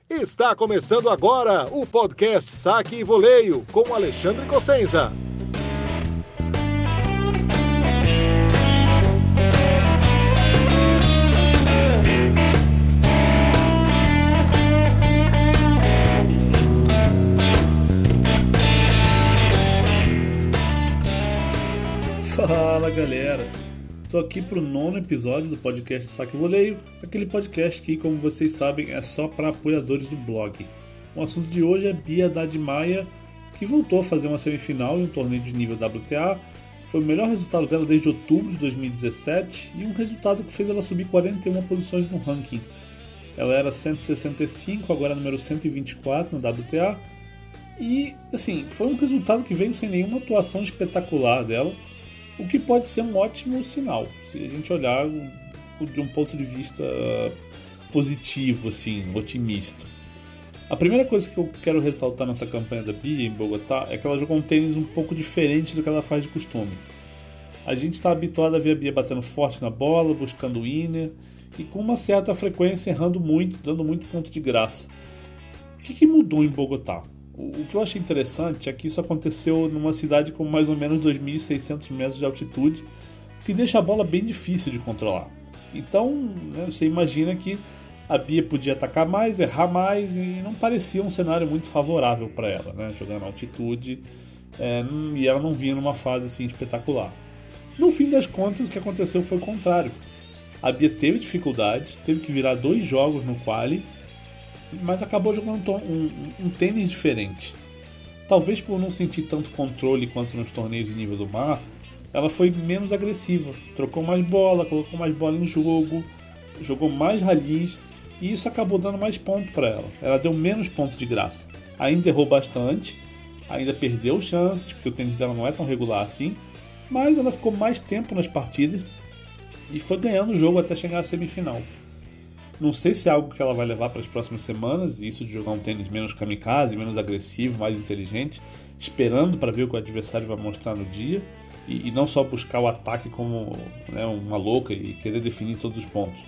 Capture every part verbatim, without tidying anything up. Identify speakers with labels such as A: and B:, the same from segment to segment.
A: Está começando agora o podcast Saque e Voleio com Alexandre Cossenza.
B: Fala galera, estou aqui para o nono episódio do podcast Saque e Voleio, aquele podcast que, como vocês sabem, é só para apoiadores do blog. O assunto de hoje é Bia Haddad Maia, que voltou a fazer uma semifinal em um torneio de nível W T A. Foi o melhor resultado dela desde outubro de dois mil e dezessete e um resultado que fez ela subir quarenta e uma posições no ranking. Ela era cento e sessenta e cinco, agora número cento e vinte e quatro no W T A. E, assim, foi um resultado que veio sem nenhuma atuação espetacular dela, o que pode ser um ótimo sinal, se a gente olhar de um ponto de vista positivo, assim, otimista. A primeira coisa que eu quero ressaltar nessa campanha da Bia em Bogotá é que ela jogou um tênis um pouco diferente do que ela faz de costume. A gente está habituado a ver a Bia batendo forte na bola, buscando o inner e com uma certa frequência errando muito, dando muito ponto de graça. O que, que mudou em Bogotá? O que eu achei interessante é que isso aconteceu numa cidade com mais ou menos dois mil e seiscentos metros de altitude, que deixa a bola bem difícil de controlar. Então, né, você imagina que a Bia podia atacar mais, errar mais, e não parecia um cenário muito favorável para ela, né, jogando na altitude, é, e ela não vinha numa fase assim espetacular. No fim das contas, o que aconteceu foi o contrário. A Bia teve dificuldade, teve que virar dois jogos no quali, mas acabou jogando um, um, um tênis diferente. Talvez por não sentir tanto controle quanto nos torneios de nível do mar, ela foi menos agressiva, trocou mais bola, colocou mais bola em jogo, jogou mais rallies, e isso acabou dando mais ponto para ela. Ela deu menos ponto de graça. Ainda errou bastante, ainda perdeu chances, porque o tênis dela não é tão regular assim, mas ela ficou mais tempo nas partidas e foi ganhando o jogo até chegar à semifinal. Não sei se é algo que ela vai levar para as próximas semanas, isso de jogar um tênis menos kamikaze, menos agressivo, mais inteligente, esperando para ver o que o adversário vai mostrar no dia, e, e não só buscar o ataque como, né, uma louca e querer definir todos os pontos.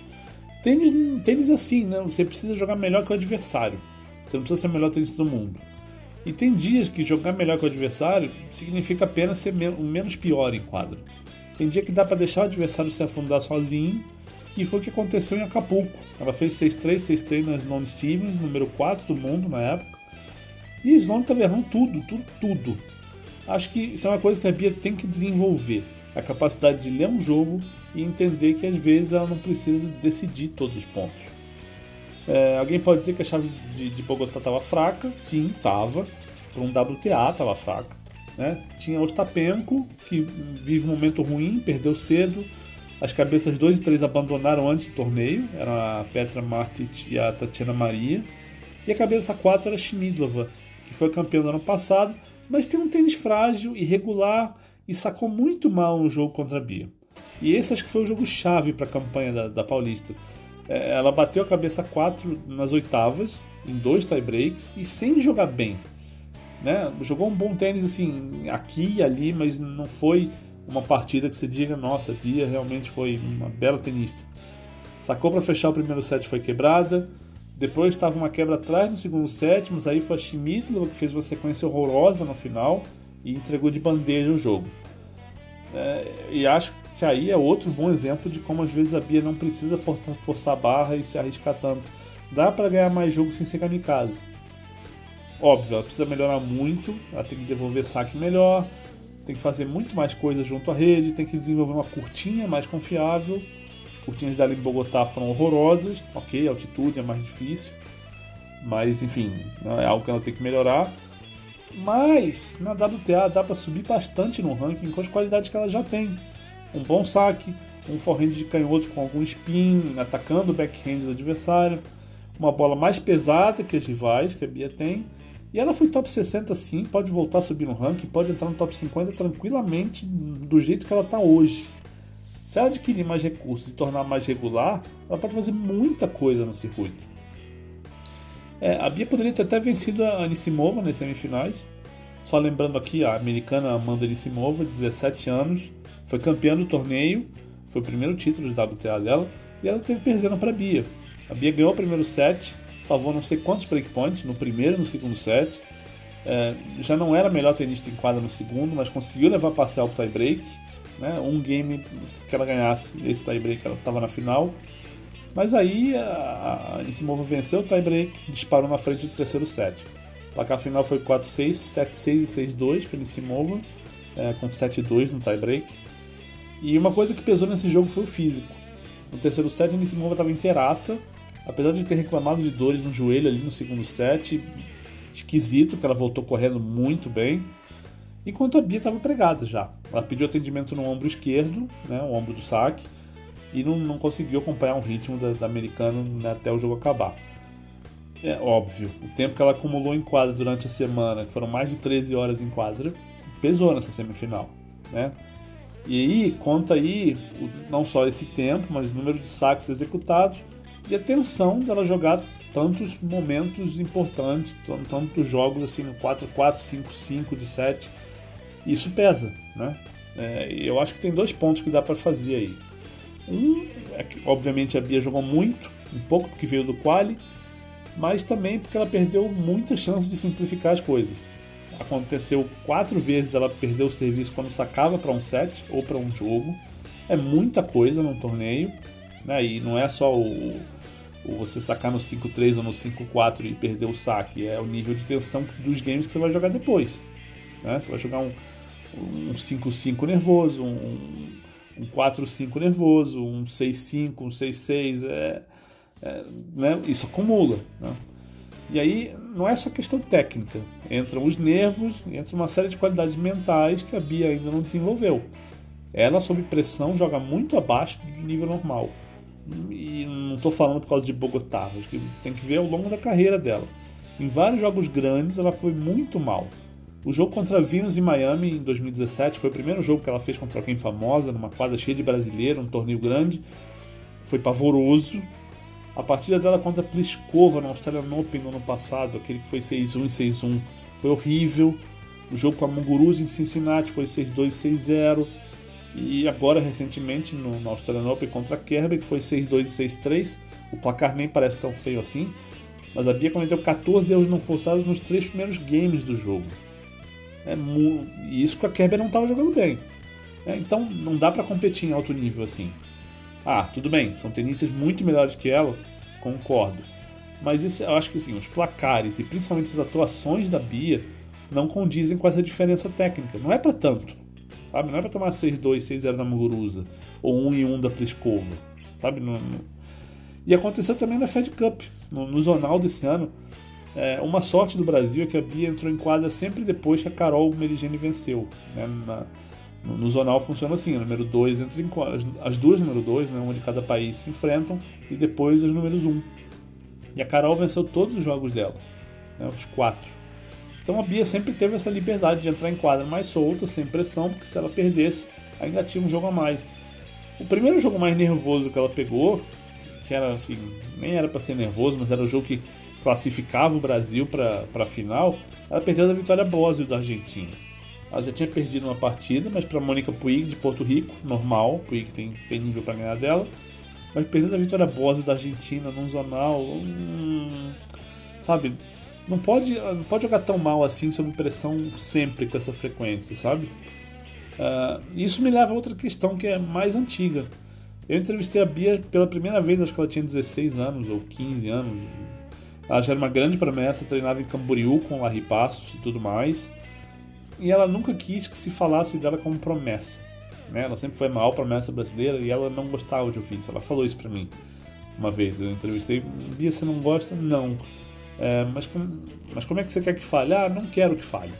B: Tênis, tênis é assim, né? Você precisa jogar melhor que o adversário, você não precisa ser o melhor tenista do mundo. E tem dias que jogar melhor que o adversário significa apenas ser o menos pior em quadra. Tem dia que dá para deixar o adversário se afundar sozinho, que foi o que aconteceu em Acapulco. Ela fez seis três, seis três na Sloane Stevens, número quatro do mundo na época. E a Sloane estava errando tudo, tudo, tudo. Acho que isso é uma coisa que a Bia tem que desenvolver. A capacidade de ler um jogo e entender que às vezes ela não precisa decidir todos os pontos. É, alguém pode dizer que a chave de, de Bogotá estava fraca. Sim, estava. Para um W T A estava fraca. Né? Tinha o Ostapenko, que vive um momento ruim, perdeu cedo. As cabeças dois e três abandonaram antes do torneio, eram a Petra Martic e a Tatiana Maria. E a cabeça quatro era a Schmidlova, que foi campeã do ano passado, mas tem um tênis frágil, irregular e sacou muito mal no jogo contra a Bia. E esse acho que foi o jogo-chave para a campanha da, da Paulista. É, ela bateu a cabeça quatro nas oitavas, em dois tie-breaks, e sem jogar bem. Né? Jogou um bom tênis assim, aqui e ali, mas não foi uma partida que você diga, nossa, a Bia realmente foi uma bela tenista. Sacou para fechar o primeiro set, foi quebrada. Depois estava uma quebra atrás no segundo set, mas aí foi a Schmidlova que fez uma sequência horrorosa no final e entregou de bandeja o jogo. É, e acho que aí é outro bom exemplo de como às vezes a Bia não precisa forçar a barra e se arriscar tanto. Dá para ganhar mais jogo sem ser kamikaze. Óbvio, ela precisa melhorar muito, ela tem que devolver saque melhor, tem que fazer muito mais coisas junto à rede, tem que desenvolver uma curtinha mais confiável. As curtinhas dela em Bogotá foram horrorosas, ok, a altitude é mais difícil, mas enfim, é algo que ela tem que melhorar. Mas na W T A dá para subir bastante no ranking com as qualidades que ela já tem. Um bom saque, um forehand de canhoto com algum spin, atacando o backhand do adversário, uma bola mais pesada que as rivais que a Bia tem. E ela foi top sessenta sim, pode voltar a subir no ranking, pode entrar no top cinquenta tranquilamente do jeito que ela está hoje. Se ela adquirir mais recursos e tornar mais regular, ela pode fazer muita coisa no circuito. É, a Bia poderia ter até vencido a Anisimova nas semifinais. Só lembrando aqui, a americana Amanda Anisimova, dezessete anos, foi campeã do torneio, foi o primeiro título de W T A dela, e ela teve perdendo para a Bia. A Bia ganhou o primeiro set, salvou não sei quantos breakpoints no primeiro e no segundo set. É, já não era a melhor tenista em quadra no segundo, mas conseguiu levar parcial para o tie-break, né? Um game que ela ganhasse, esse tie-break ela estava na final. Mas aí a, a Anisimova venceu o tie-break, disparou na frente do terceiro set. O placar final foi quatro a seis, sete a seis e seis a dois para Anisimova, é, com sete a dois no tie-break. E uma coisa que pesou nesse jogo foi o físico. No terceiro set a Anisimova estava inteiraça, apesar de ter reclamado de dores no joelho ali no segundo set. Esquisito, que ela voltou correndo muito bem, enquanto a Bia estava pregada já. Ela pediu atendimento no ombro esquerdo, né, o ombro do saque, e não, não conseguiu acompanhar o ritmo da, da americana, né, até o jogo acabar. É óbvio, o tempo que ela acumulou em quadra durante a semana, que foram mais de treze horas em quadra, pesou nessa semifinal, né? E aí conta aí não só esse tempo, mas o número de saques executados e a tensão dela jogar tantos momentos importantes, tantos jogos assim no quatro a quatro, cinco a cinco de set. Isso pesa, né? É, eu acho que tem dois pontos que dá para fazer aí. Um é que obviamente a Bia jogou muito, um pouco porque veio do quali, mas também porque ela perdeu muita chance de simplificar as coisas. Aconteceu quatro vezes ela perder o serviço quando sacava para um set ou para um jogo. É muita coisa num torneio, né? E não é só o ou você sacar no cinco a três ou no cinco a quatro e perder o saque, é o nível de tensão dos games que você vai jogar depois, né? Você vai jogar um, um cinco a cinco nervoso, um, um quatro a cinco nervoso, um seis a cinco, um seis a seis, é, é, né? Isso acumula, né? E aí não é só questão técnica, entram os nervos, entra uma série de qualidades mentais que a Bia ainda não desenvolveu. Ela, sob pressão, joga muito abaixo do nível normal. E não estou falando por causa de Bogotá, acho que tem que ver ao longo da carreira dela. Em vários jogos grandes ela foi muito mal. O jogo contra a Venus em Miami em dois mil e dezessete foi o primeiro jogo que ela fez contra alguém famosa, numa quadra cheia de brasileiro, um torneio grande. Foi pavoroso. A partida dela contra a Pliskova no Australian Open no ano passado, aquele que foi seis a um e seis a um, foi horrível. O jogo com a Muguruza em Cincinnati foi seis a dois e seis a zero. E agora, recentemente, no, no Australian Open contra a Kerber, que foi seis a dois e seis a três. O placar nem parece tão feio assim, mas a Bia cometeu catorze erros não forçados nos três primeiros games do jogo. É mu- e isso que a Kerber não estava jogando bem. É, então não dá para competir em alto nível assim. Ah, tudo bem, são tenistas muito melhores que ela, concordo. Mas isso, eu acho que assim, os placares e principalmente as atuações da Bia não condizem com essa diferença técnica. Não é para tanto. Sabe? Não é pra tomar seis a dois, seis a zero da Muguruza ou um a um da Pliskova, sabe? Não, não... E aconteceu também na Fed Cup, no, no Zonal desse ano. É, uma sorte do Brasil é que a Bia entrou em quadra sempre depois que a Carol Merigene venceu, né? Na, no, no Zonal funciona assim, o número dois entra em quadra, as, as duas número dois, né? Uma de cada país se enfrentam, e depois as números um. E a Carol venceu todos os jogos dela, né? Os quatro. Então a Bia sempre teve essa liberdade de entrar em quadra mais solta, sem pressão, porque se ela perdesse, ainda tinha um jogo a mais. O primeiro jogo mais nervoso que ela pegou, que era assim, nem era para ser nervoso, mas era o jogo que classificava o Brasil para a final, ela perdeu da Vitória Bosio da Argentina. Ela já tinha perdido uma partida, mas para Mônica Puig de Porto Rico, normal, Puig tem, tem nível para ganhar dela, mas perdeu da Vitória Bosio da Argentina num zonal, hum, sabe? Não pode, não pode jogar tão mal assim sob pressão sempre com essa frequência, sabe? Uh, isso me leva a outra questão que é mais antiga. Eu entrevistei a Bia pela primeira vez, acho que ela tinha dezesseis anos ou quinze anos. Ela já era uma grande promessa, treinava em Camboriú com Larry Passos e tudo mais. E ela nunca quis que se falasse dela como promessa, né? Ela sempre foi a maior promessa brasileira e ela não gostava de ouvir isso. Ela falou isso pra mim uma vez. Eu entrevistei, Bia, você não gosta? Não. É, mas, mas como é que você quer que fale? Ah, não quero que fale.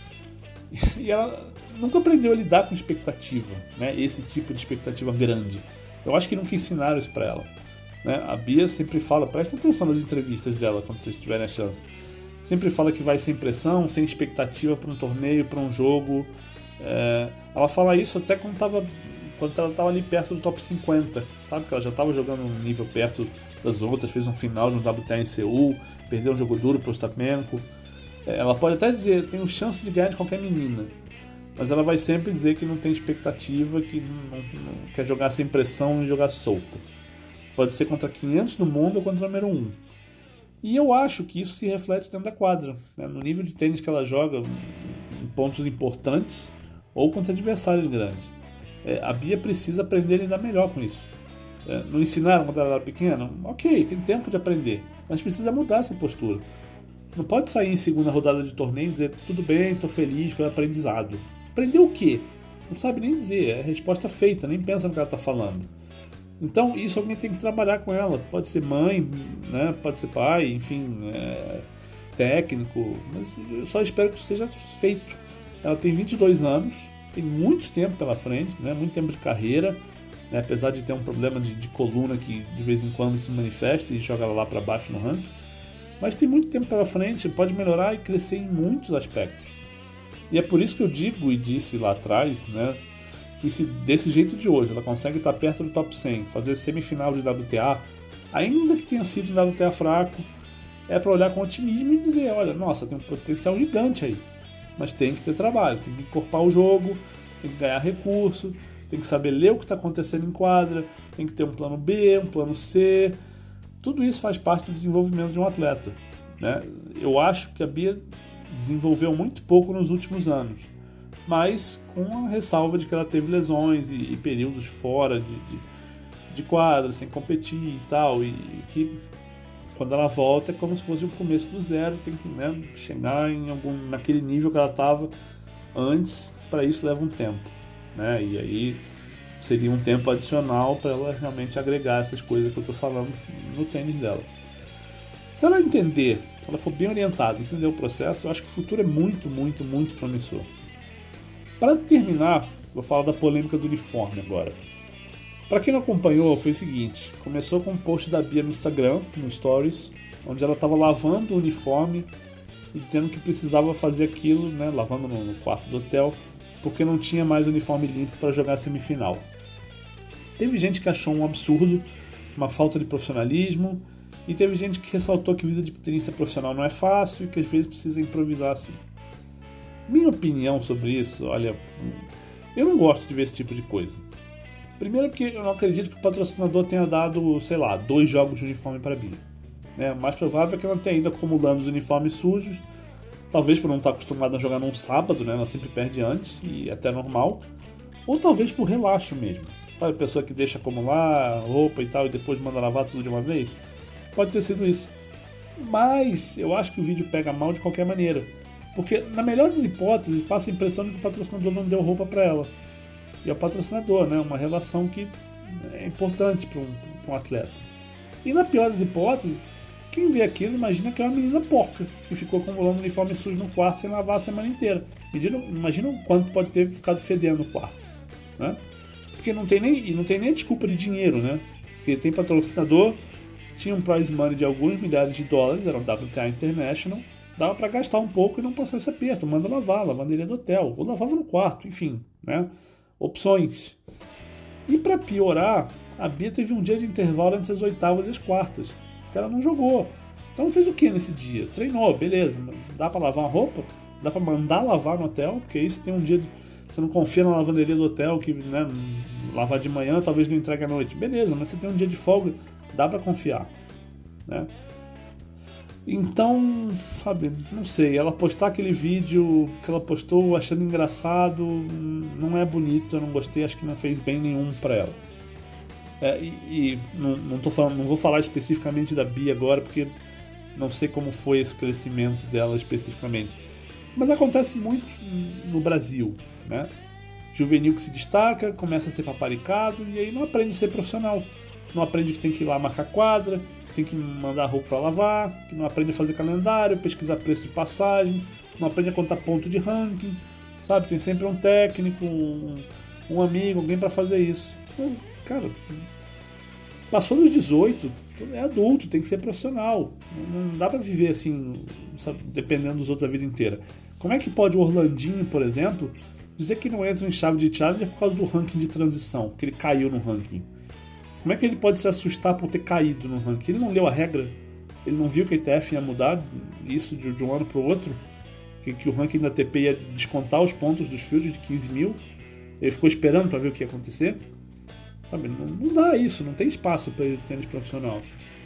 B: E ela nunca aprendeu a lidar com expectativa, né? Esse tipo de expectativa grande. Eu acho que nunca ensinaram isso pra ela, né? A Bia sempre fala, presta atenção nas entrevistas dela quando vocês tiverem a chance. Sempre fala que vai sem pressão, sem expectativa para um torneio, para um jogo. É, ela fala isso até quando, tava, quando ela estava ali perto do top cinquenta, sabe? Que ela já estava jogando um nível perto das outras, fez um final no W T A em Seul, perdeu um jogo duro para o Ostapenko. É, ela pode até dizer, tenho chance de ganhar de qualquer menina, mas ela vai sempre dizer que não tem expectativa, que não, não quer jogar sem pressão e jogar solta. Pode ser contra quinhentos do mundo ou contra o número um. E eu acho que isso se reflete dentro da quadra, né? No nível de tênis que ela joga, em pontos importantes ou contra adversários grandes. É, a Bia precisa aprender a lidar melhor com isso. É, não ensinaram quando ela era pequena? Ok, tem tempo de aprender, mas precisa mudar essa postura. Não pode sair em segunda rodada de torneio e dizer tudo bem, estou feliz, foi aprendizado. Aprendeu o quê? Não sabe nem dizer, é a resposta feita, nem pensa no que ela está falando. Então isso alguém tem que trabalhar com ela. Pode ser mãe, né? Pode ser pai, enfim, é, técnico, mas eu só espero que isso seja feito. Ela tem vinte e dois anos, tem muito tempo pela frente, né? Muito tempo de carreira, né? Apesar de ter um problema de, de coluna que de vez em quando se manifesta e joga ela lá para baixo no ranking, mas tem muito tempo pela frente, pode melhorar e crescer em muitos aspectos. E é por isso que eu digo e disse lá atrás, né, que se desse jeito de hoje ela consegue estar perto do top cem, fazer semifinal de W T A, ainda que tenha sido um W T A fraco, é para olhar com otimismo e dizer, olha, nossa, tem um potencial gigante aí, mas tem que ter trabalho, tem que encorpar o jogo, tem que ganhar recurso, tem que saber ler o que está acontecendo em quadra, tem que ter um plano B, um plano C. Tudo isso faz parte do desenvolvimento de um atleta, né? Eu acho que a Bia desenvolveu muito pouco nos últimos anos, mas com a ressalva de que ela teve lesões e, e períodos fora de, de, de quadra, sem competir e tal, e, e que quando ela volta é como se fosse o começo do zero, tem que, né, chegar em algum, naquele nível que ela estava antes. Para isso leva um tempo, né? E aí seria um tempo adicional para ela realmente agregar essas coisas que eu estou falando no tênis dela. Se ela entender, se ela for bem orientada, entender o processo, eu acho que o futuro é muito, muito, muito promissor. Para terminar, vou falar da polêmica do uniforme agora. Para quem não acompanhou, foi o seguinte, começou com um post da Bia no Instagram, no Stories, onde ela estava lavando o uniforme e dizendo que precisava fazer aquilo, né, lavando no, no quarto do hotel, porque não tinha mais uniforme limpo para jogar a semifinal. Teve gente que achou um absurdo, uma falta de profissionalismo, e teve gente que ressaltou que vida de tenista profissional não é fácil e que às vezes precisa improvisar assim. Minha opinião sobre isso, olha, eu não gosto de ver esse tipo de coisa. Primeiro porque eu não acredito que o patrocinador tenha dado, sei lá, dois jogos de uniforme para a Bia. É, o mais provável é que ela tenha ido acumulando os uniformes sujos, talvez por não estar acostumada a jogar num sábado, né? Ela sempre perde antes, e é até normal, ou talvez por relaxo mesmo. Sabe, a pessoa que deixa acumular roupa e tal e depois manda lavar tudo de uma vez? Pode ter sido isso. Mas eu acho que o vídeo pega mal de qualquer maneira, porque na melhor das hipóteses passa a impressão de que o patrocinador não deu roupa para ela. E é o patrocinador, né? Uma relação que é importante para um, para um atleta. E na pior das hipóteses, quem vê aquilo imagina que é uma menina porca que ficou acumulando uniforme sujo no quarto sem lavar a semana inteira. Imagina, imagina o quanto pode ter ficado fedendo no quarto, né? Porque não tem nem, e não tem nem a desculpa de dinheiro, né? Porque tem patrocinador, tinha um prize money de alguns milhares de dólares, era um W T A International, dava para gastar um pouco e não passar esse aperto, manda lavar, lavanderia do hotel, ou lavava no quarto, enfim, né? Opções. E para piorar, a Bia teve um dia de intervalo entre as oitavas e as quartas, que ela não jogou. Então fez o que nesse dia? Treinou, beleza. Dá para lavar a roupa? Dá para mandar lavar no hotel? Porque aí você tem um dia de... Você não confia na lavanderia do hotel que, né, lavar de manhã talvez não entregue à noite. Beleza, mas você tem um dia de folga, dá para confiar, né? Então, sabe, não sei, ela postar aquele vídeo que ela postou achando engraçado, não é bonito, eu não gostei, acho que não fez bem nenhum para ela. É, e e não, não, tô falando, não vou falar especificamente da Bia agora, porque não sei como foi esse crescimento dela especificamente. Mas acontece muito no Brasil, né? Juvenil que se destaca, começa a ser paparicado e aí não aprende a ser profissional. Não aprende que tem que ir lá marcar quadra, tem que mandar roupa para lavar, que não aprende a fazer calendário, pesquisar preço de passagem, não aprende a contar ponto de ranking, sabe? Tem sempre um técnico, um, um amigo, alguém para fazer isso. Então, cara, passou dos dezoito, é adulto, tem que ser profissional. Não dá para viver assim, sabe, dependendo dos outros a vida inteira. Como é que pode o Orlandinho, por exemplo, dizer que não entra em chave de challenger por causa do ranking de transição, que ele caiu no ranking? Como é que ele pode se assustar por ter caído no ranking? Ele não leu a regra? Ele não viu que a I T F ia mudar isso de, de um ano para o outro? Que, que o ranking da A T P ia descontar os pontos dos fios de quinze mil? Ele ficou esperando para ver o que ia acontecer? Sabe, não, não dá isso, não tem espaço para ele tênis profissional.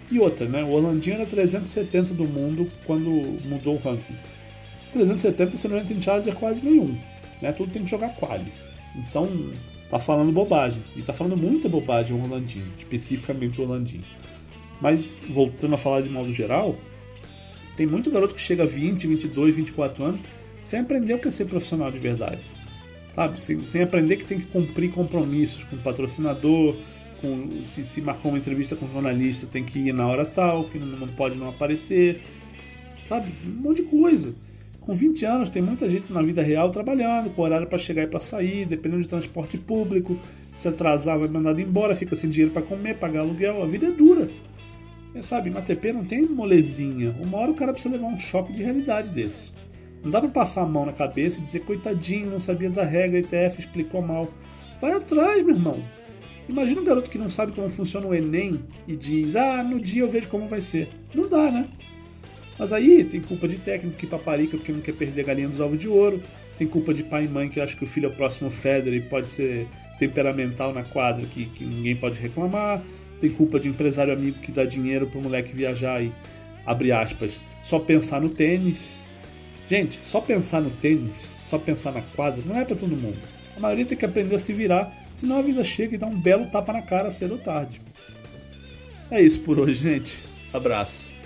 B: E outra, né? O Orlandinho era trezentos e setenta do mundo quando mudou o ranking. trezentos e setenta você não entra em Challenger quase nenhum, né? Tudo tem que jogar quali. Então, tá falando bobagem. E tá falando muita bobagem o Orlandinho, especificamente o Orlandinho. Mas, voltando a falar de modo geral, tem muito garoto que chega a vinte, vinte e dois, vinte e quatro anos sem aprender o que é ser profissional de verdade. Sabe? Sem, sem aprender que tem que cumprir compromissos com o patrocinador, com, se, se marcou uma entrevista com um jornalista, tem que ir na hora tal, que não, não pode não aparecer. Sabe? Um monte de coisa. Com vinte anos tem muita gente na vida real trabalhando, com horário para chegar e para sair, dependendo de transporte público. Se atrasar vai mandado embora, fica sem dinheiro para comer, pagar aluguel. A vida é dura. E, sabe, na A T P não tem molezinha. Uma hora o cara precisa levar um choque de realidade desse. Não dá pra passar a mão na cabeça e dizer, coitadinho, não sabia da regra, I T F explicou mal. Vai atrás, meu irmão. Imagina um garoto que não sabe como funciona o Enem e diz, ah, no dia eu vejo como vai ser. Não dá, né? Mas aí tem culpa de técnico que paparica porque não quer perder a galinha dos ovos de ouro. Tem culpa de pai e mãe que acha que o filho é o próximo Federer e pode ser temperamental na quadra que, que ninguém pode reclamar. Tem culpa de empresário amigo que dá dinheiro pro moleque viajar e, abre aspas, só pensar no tênis. Gente, só pensar no tênis, só pensar na quadra, não é pra todo mundo. A maioria tem que aprender a se virar, senão a vida chega e dá um belo tapa na cara cedo ou tarde. É isso por hoje, gente. Abraço.